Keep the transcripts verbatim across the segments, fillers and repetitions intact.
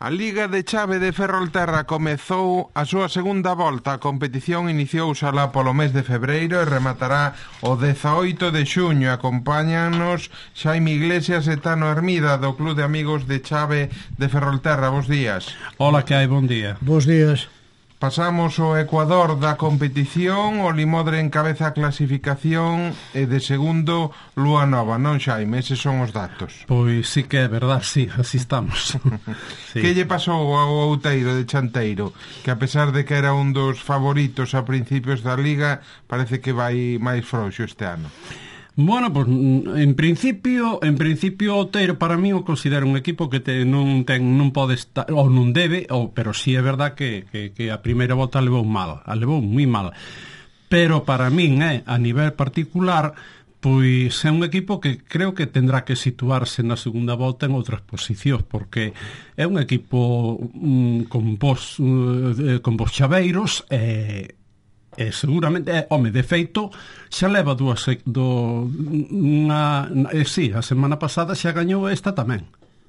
A Liga de Chave de Ferrolterra comezou a súa segunda volta. A competición iniciouse alá polo mes de febreiro e rematará o dezaoito de xuño. Acompáñanos Xaime Iglesias e Tano Hermida do Club de Amigos de Chave de Ferrolterra. Bos días. Hola, que hai? Bon día. Bos días. Pasamos ao ecuador da competición. O Limodre encabeza a clasificación e de segundo Lúa Nova, non, Xaime? Eses son os datos. Pois sí que é verdad, sí, así estamos. Sí. Que lle pasou ao Outeiro de Chanteiro? Que a pesar de que era un dos favoritos a principios da Liga, parece que vai máis frouxo este ano. Bueno, pues en principio, en principio Outeiro para mí o considero un equipo que te, non ten non pode estar ou non debe, ou pero si sí é verdad que, que, que a primeira volta levou mal, a levou moi mal. Pero para min, eh, a nivel particular, pois é un equipo que creo que tendrá que situarse na segunda volta en outras posicións, porque é un equipo um, con vos uh, con vos chaveiros e eh, E seguramente, eh, home, de feito xa leva dúas do, unha, eh, sí, a semana pasada xa gañou esta tamén.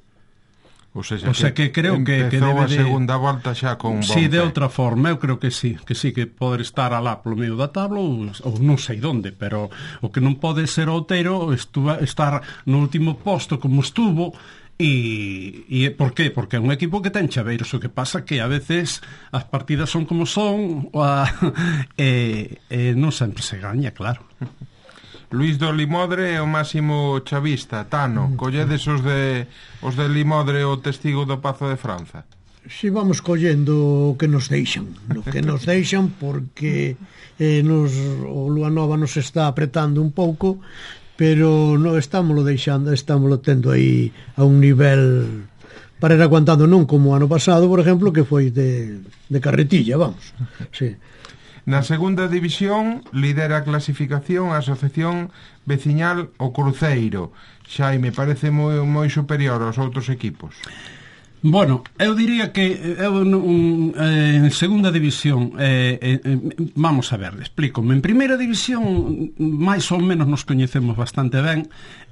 O sea, o sea que, que creo que, que debe a segunda de... volta xa con bon sí, de pé. outra forma, eu creo que sí, que sí que pode estar alá polo medio da tabla ou, ou non sei onde, pero o que non pode ser Outeiro estuva, estar no último posto como estuvo. E, e por qué? Porque é un equipo que ten chaveiros. O que pasa que a veces as partidas son como son a, e, e non sempre se gaña, claro. Luís do Limodre é o máximo chavista. Tano, colledes os de os de Limodre o testigo do Pazo de Franza? Si vamos collendo o que nos deixan, o que nos deixan porque eh, nos, o Lúa Nova nos está apretando un pouco, pero non estámoslo deixando, estámoslo tendo aí a un nivel para ir aguantando, non como ano pasado, por exemplo, que foi de, de carretilla, vamos. Sí. Na segunda división lidera a clasificación a Asociación Veciñal O Cruceiro. Xaime, parece moi, moi superior aos outros equipos. Bueno, eu diría que eu, un, eh, en segunda división eh, eh, vamos a ver, explícome. En primeira división máis ou menos nos coñecemos bastante ben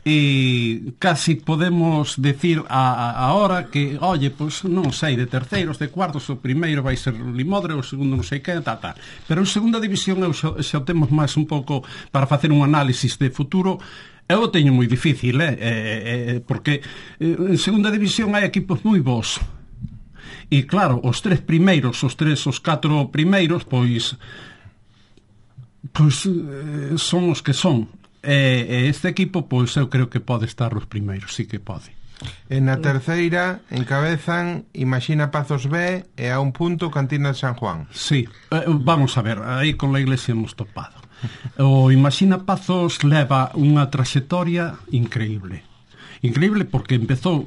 e casi podemos decir a, a hora que, oye, pois pues, non sei, de terceiros, de cuartos, o primeiro vai ser Limodre, o segundo non sei que, tal, tal. Pero en segunda división eu xa, xa temos máis un pouco para facer un análisis de futuro. Eu o teño moi difícil, eh? Eh, eh, porque eh, en segunda división hai equipos moi bons. E claro, os tres primeiros, os tres, os catro primeiros, pois pois eh, son os que son. E eh, este equipo, pois eu creo que pode estar os primeiros, sí que pode. En a terceira encabezan Imagina Pazos B e a un punto Cantina de San Juan. Sí, eh, vamos a ver, aí con la Iglesia hemos topado. O Imagina Pazos leva unha traxectoria increíble. Increíble porque empezou,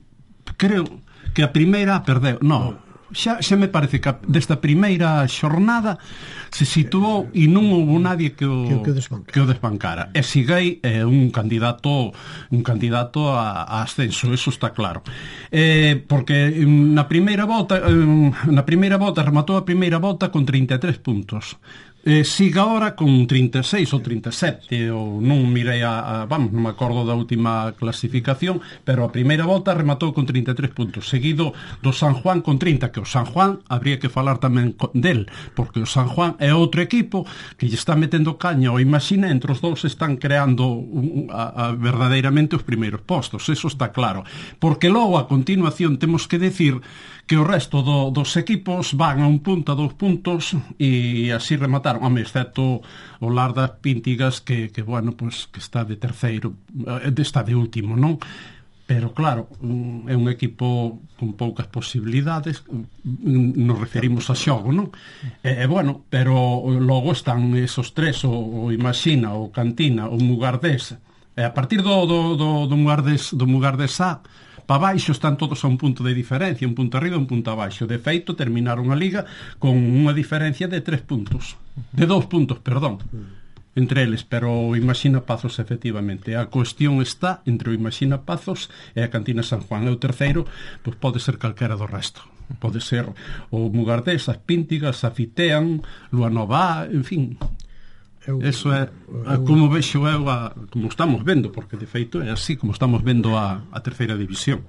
creo que a primeira perdeu. No, xa, xa me parece que desta primeira xornada se situou e non houve nadie que o, que, que, que o desbancara. E Siguei é un candidato un candidato a, a ascenso, eso está claro. Eh, porque na primeira volta na primeira volta rematou a primeira volta con trinta e tres puntos. Eh, siga ahora con trinta e seis ou trinta e sete, ou non mirei a, a vamos, non me acordo da última clasificación, pero a primeira volta rematou con trinta e tres puntos, seguido do San Juan con trinta, que o San Juan habría que falar tamén del, porque o San Juan é outro equipo que lle está metendo caña, o Imagina, entre os dous están creando un, a, a, verdadeiramente os primeiros postos, eso está claro, porque logo a continuación temos que decir que o resto do, dos equipos van a un punto, a dous puntos e así remataron, home, excepto o Lar das Píntigas que, que bueno, pues, que está de terceiro, está de último, non? Pero claro, é un equipo con poucas posibilidades, nos referimos a xogo, non? E, bueno, pero logo están esos tres, o, o Imagina, o Cantina, o Mugardés, e a partir do, do, do, do Mugardés, do Mugardés A para baixo están todos a un punto de diferencia, un punto arriba e un punto abaixo. De feito, terminaron a Liga con unha diferencia de tres puntos, de dous puntos, perdón, entre eles, pero o Imagina Pazos, efectivamente, a cuestión está entre o Imagina Pazos e a Cantina San Juan. E o terceiro, pois pode ser calquera do resto. Pode ser o Mugardés, as Píntigas, a Fitean, Lúa Nova, en fin. Eu, Eso é eu, como vexo eu a, como estamos vendo, porque de feito é así como estamos vendo a, a terceira división.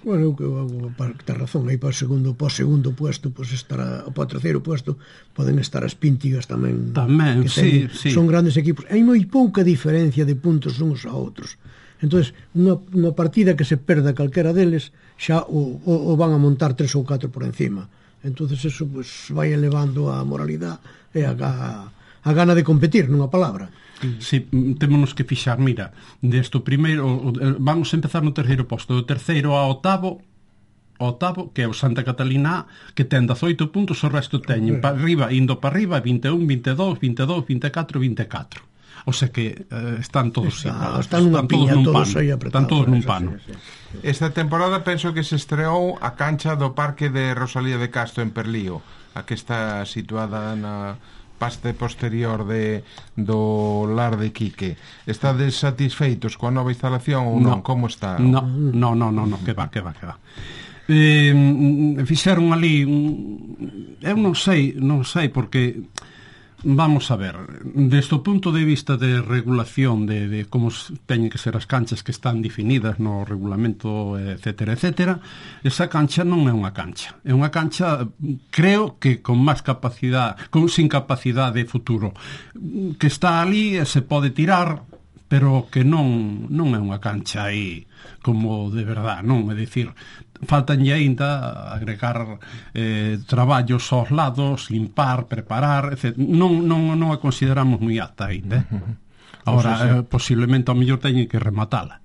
Bueno, que ten razón, aí para o segundo, para o segundo puesto, pois pues estará, para o terceiro puesto poden estar as Píntigas tamén. Tamén, sí, sí. Son grandes equipos. Hai moi pouca diferencia de puntos uns a outros. Entonces, unha, unha partida que se perda calquera deles, xa o, o, o van a montar tres ou catro por encima. Entonces eso pues vai elevando a moralidade e a, a, a gana de competir, nunha palabra. Si, témonos que fixar, mira, deste primeiro, vamos a empezar no terceiro posto, do terceiro ao octavo, octavo, que é o Santa Catalina, que ten dezoito puntos, o resto teñen para arriba, indo para arriba, vinte e un, vinte e dous, vinte e dous, vinte e catro, vinte e catro. O sea que eh, están todos Está, igualados, están nunha piña, todos aí apretados. Están todos nun pano. Sí, sí, sí. Esta temporada penso que se estreou a cancha do Parque de Rosalía de Castro en Perlío, a que está situada na parte posterior de do lar de Quique. Estades satisfeitos coa nova instalación ou non? No, Como está? No, no, no, no, no, que va, que va, que va. Eh, fixeron ali un, eu non sei, non sei porque vamos a ver, desde o punto de vista de regulación de, de como teñen que ser as canchas que están definidas no regulamento, etcétera, etcétera, esa cancha non é unha cancha. É unha cancha, creo que con máis capacidade, con sin capacidade de futuro, que está ali e se pode tirar, pero que non non é unha cancha aí como de verdad, non? É dicir, faltanlle aínda agregar eh, traballos aos lados, limpar, preparar, etcétera. Non, non, non a consideramos moi alta aínda. Eh? Ahora, sí, sí. Eh, posiblemente ao mellor teñen que rematala.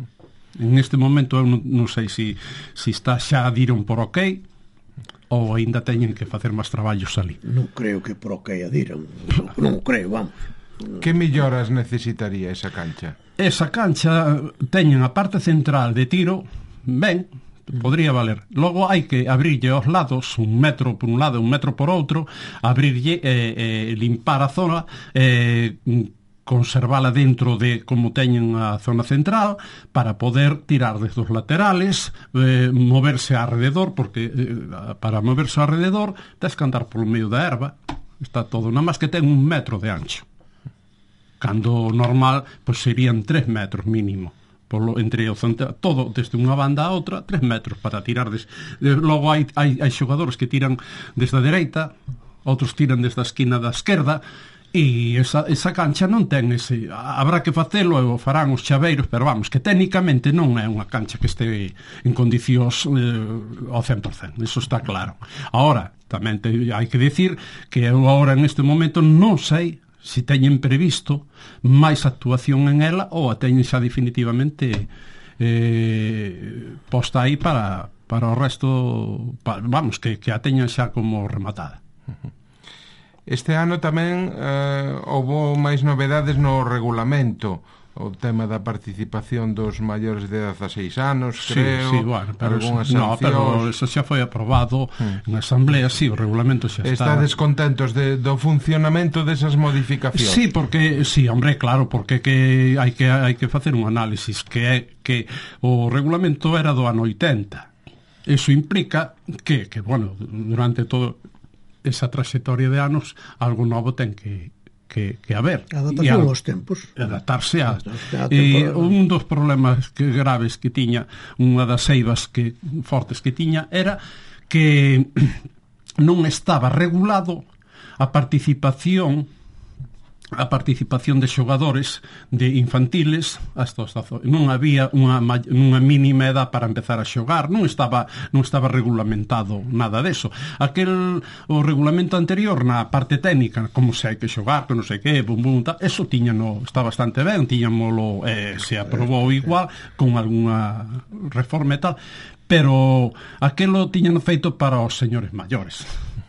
En este momento eu non, non sei se si, si está xa diron por ok ou aínda teñen que facer máis traballos ali. Non creo que por ok a diron. Non creo, vamos. Que melloras necesitaría esa cancha? Esa cancha teñen a parte central de tiro, ben, podría valer. Logo hai que abrirlle aos lados, un metro por un lado, un metro por outro, abrirlle, eh, eh, limpar a zona, eh, conservala dentro de como teñen a zona central para poder tirar desde os laterales, eh, moverse alrededor, porque eh, para moverse alrededor tens que andar polo medio da erva, está todo, nada máis que ten un metro de ancho. Cando normal, pois serían tres metros mínimo. Polo, entre o central, todo, desde unha banda a outra, tres metros para tirar. Des, de, logo hai, hai, hai xogadores que tiran desde a dereita, outros tiran desde a esquina da esquerda, e esa, esa cancha non ten ese... Habrá que facelo e o farán os chaveiros, pero vamos, que técnicamente non é unha cancha que este en condicións eh, ao cen por cento, eso está claro. Ahora, tamén te, hai que decir que eu agora en este momento non sei se teñen previsto máis actuación en ela ou a teñen xa definitivamente eh, posta aí para, para o resto, para, vamos, que, que a teñan xa como rematada. Este ano tamén eh, houve máis novedades no regulamento, o tema da participación dos maiores de dezaseis anos, creo, sí, sí, bueno, pero algunhas eso, sancións. No, pero eso xa foi aprobado hmm. en asamblea, sí, o regulamento xa está. Estades contentos de, do funcionamento desas modificacións? Sí, porque, sí, hombre, claro, porque que hai que hai que facer un análisis que é que o regulamento era do ano oitenta. Eso implica que, que bueno, durante todo esa trayectoria de anos, algo novo ten que que, que haber. Adaptación aos tempos. Adaptarse a... E un dos problemas que, graves que tiña, unha das eivas que, fortes que tiña, era que non estaba regulado a participación a participación de xogadores de infantiles hasta hasta non había unha unha mínima edad para empezar a xogar, non estaba non estaba regulamentado nada deso. Aquel o regulamento anterior na parte técnica, como se hai que xogar, que non sei que, bum bum, tal, eso tiñano, está bastante ben, tiñamolo, eh, se aprobou igual con algunha reforma e tal, pero aquelo tiñano feito para os señores maiores.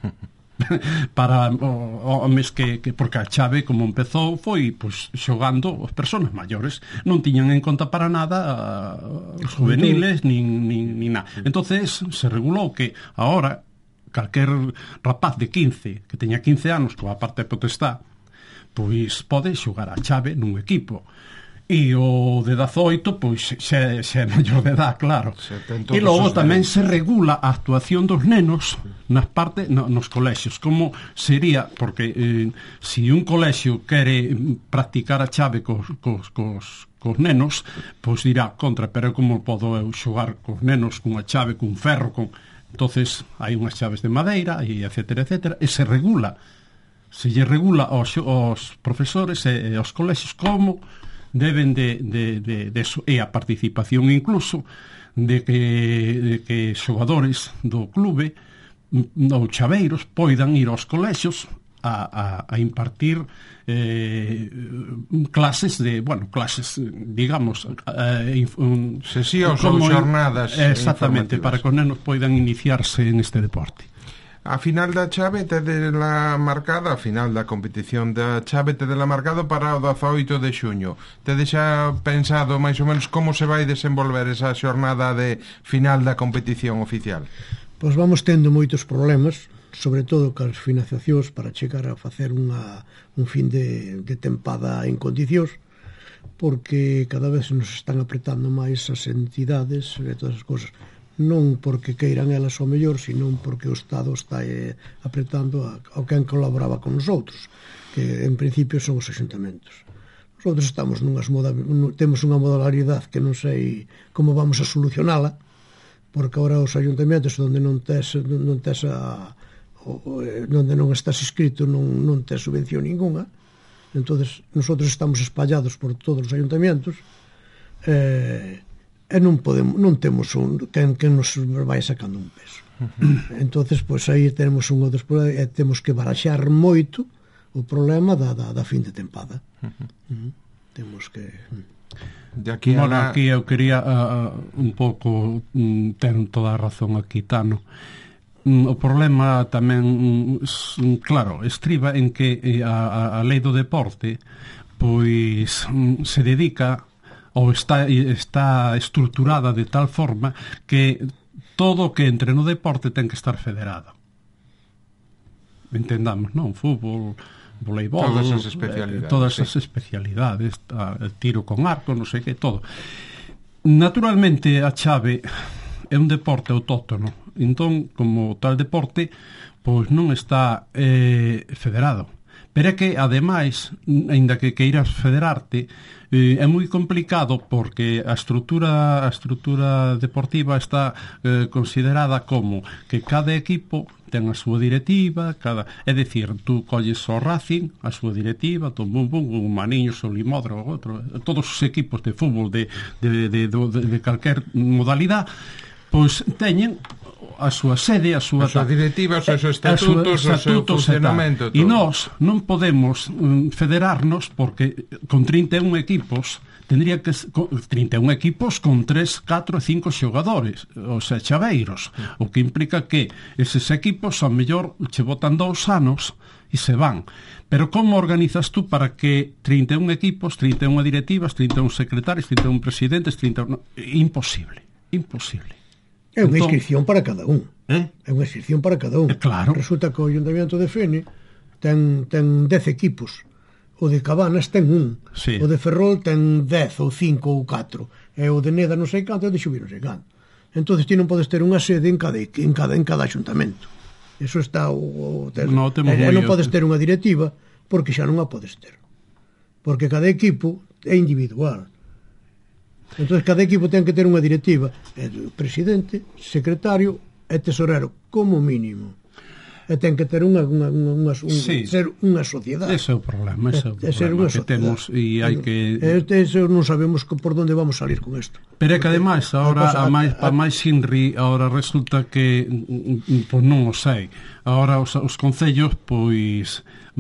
Para homes que, que porque a chave como empezou foi pois xogando as persoas maiores, non tiñan en conta para nada os juveniles nin, nin, nin nada. Entonces se regulou que agora calquer rapaz de quince que teña quince anos coa parte de potestad pois pode xogar a chave nun equipo. e o de dezaoito pois xa, xa é maior de edad, claro. E logo tamén se regula a actuación dos nenos nas partes no, nos colexios, como sería, porque eh, si un colexio quere practicar a chave cos, cos, cos, cos nenos, pois dirá contra, pero como podo eu xogar cos nenos cunha chave, cun ferro, con... entonces hai unhas chaves de madeira e etcétera, etcétera, e se regula se lle regula aos, aos profesores e aos colexios como deben de, de, de, de eso, e a participación incluso de que, de que xogadores do clube ou chaveiros poidan ir aos colexios a, a, a impartir eh, clases de, bueno, clases, digamos eh, un, sesións ou xornadas exactamente, para que os nenos poidan iniciarse en este deporte. A final da chave tedela marcada, a final da competición da chave tedela marcado para o dezaoito de xuño. Tedes xa pensado máis ou menos como se vai desenvolver esa xornada de final da competición oficial? Pois vamos tendo moitos problemas, sobre todo cas financiacións para chegar a facer unha, un fin de, de tempada en condicións, porque cada vez nos están apretando máis as entidades e todas as cousas. Non porque queiran elas o mellor, sino porque o Estado está eh, apretando a, a quen colaboraba con nosotros, que en principio son os axuntamentos. Nosotros estamos nunhas moda, temos unha modalidade que non sei como vamos a solucionala, porque agora os ayuntamentos onde non tes, non tes a, o, onde non estás inscrito non, non tes subvención ninguna. Entonces nosotros estamos espallados por todos os ayuntamentos e eh, e non podemos, non temos un quen, quen nos vai sacando un peso. Uh-huh. Entonces, pois pues, aí tenemos un outro problema, e temos que baraxar moito o problema da, da, da fin de tempada. Uh-huh. Uh-huh. Temos que... De aquí a... Bueno, aquí eu quería uh, un pouco um, ter toda a razón aquí, Tano. Um, o problema tamén, um, claro, estriba en que a, a, a lei do deporte pois um, se dedica ou está, está estruturada de tal forma que todo o que entre no deporte ten que estar federado. Entendamos, non? Fútbol, voleibol, todas as especialidades, eh, todas sí. as especialidades, el tiro con arco, non sei que, todo. Naturalmente, a chave é un deporte autóctono. Entón, como tal deporte, pois non está eh, federado. Pero é que, ademais, aínda que queiras federarte, eh, é moi complicado porque a estrutura a estrutura deportiva está eh, considerada como que cada equipo ten a súa directiva, cada, é dicir, tú colles o Racing, a súa directiva, o bum, bum, o Maniños, o Limodro, o outro, todos os equipos de fútbol de, de, de, de, de, de calquer modalidade, pois teñen a súa sede, a súa, a súa directiva, os seus estatutos, o seu funcionamento. E nós non podemos um, federarnos porque con trinta e un equipos tendría que trinta e un equipos con tres, catro e cinco xogadores, ou sea, chaveiros, o que implica que eses equipos ao mellor che botan dous anos e se van. Pero como organizas tú para que trinta e un equipos, trinta e unha directivas, trinta e un secretarios, trinta e un presidentes, trinta e un... Imposible, imposible. É unha inscripción para cada un. Eh? É unha inscripción para cada un. Eh, claro. Resulta que o Ayuntamiento de Fene ten, ten dez equipos. O de Cabanas ten un. Sí. O de Ferrol ten dez ou cinco ou catro. E o de Neda non sei canto, e o de Xubir non sei canto. Entón ti non podes ter unha sede en cada, en cada, en cada ayuntamento. Eso está... O, o, ter, no, e, e non podes ter unha directiva porque xa non a podes ter. Porque cada equipo é individual. Entón, cada equipo ten que ter unha directiva, é do presidente, secretario e tesorero, como mínimo. E ten que ter unha, unha, unha, unha un, sí. ser unha sociedade. Ese é o problema, ese é o problema ser unha que temos e hai que... Eso non sabemos por onde vamos salir con isto. Pero é que ademais, ahora, a máis, a máis Inri, ahora resulta que, pois non o sei, ahora os, os concellos, pois,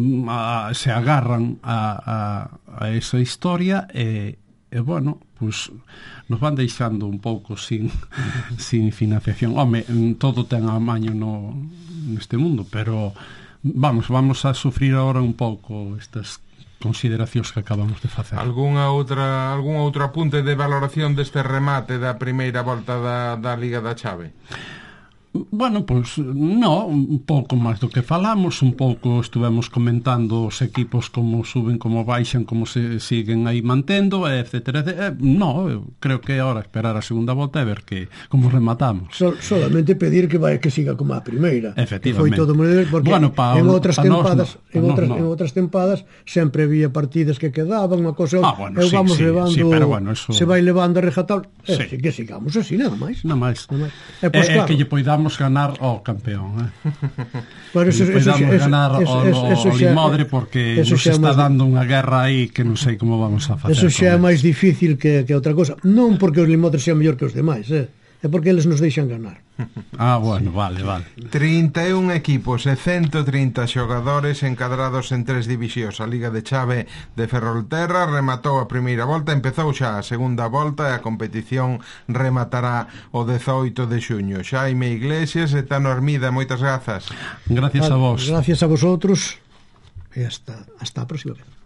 a, se agarran a, a, a esa historia e... E, bueno, pois nos van deixando un pouco sin, sin financiación. Home, todo ten amaño no, neste mundo, pero vamos, vamos a sufrir agora un pouco estas consideracións que acabamos de facer. Algúnha outra, algún outro apunte de valoración deste remate da primeira volta da, da Liga da Chave? Bueno, pois, pues, no, un pouco máis do que falamos, un pouco estuvemos comentando os equipos como suben, como baixan, como se siguen aí mantendo, etcétera, etcétera. No, eu creo que é hora esperar a segunda volta e ver que como rematamos. Sol, solamente pedir que vai que siga como a primeira. Efectivamente. Foi todo moi, porque bueno, pa, en outras tempadas, nos, en outras no. en outras tempadas sempre había partidas que quedaban, unha cosa, ah, bueno, eu sí, vamos sí, levando, sí, pero bueno, eso... se vai levando a rejatar, sí. eh, que sigamos así, nada máis. Nada máis. Nada máis. E, pues, pues, claro, que lle poidamos ganar ao campeón, eh. Bueno, eso, que lle poidamos eso, ganar eso, ao, eso, eso ao xa, Limodre porque nos está máis, dando unha guerra aí que non sei como vamos a facer. Eso xa é máis difícil que, que outra cosa. Non porque os Limodres sean mellor que os demais, eh. É porque eles nos deixan ganar. Ah, bueno, vale, vale. trinta e un equipos e ciento trinta xogadores encadrados en tres divisións. A Liga de Chave de Ferrolterra rematou a primeira volta, empezou xa a segunda volta e a competición rematará o dezoito de xuño. Xaime Iglesias e Tano Armida, moitas grazas. Gracias a vos. Gracias a vosotros e hasta, hasta a próxima vez.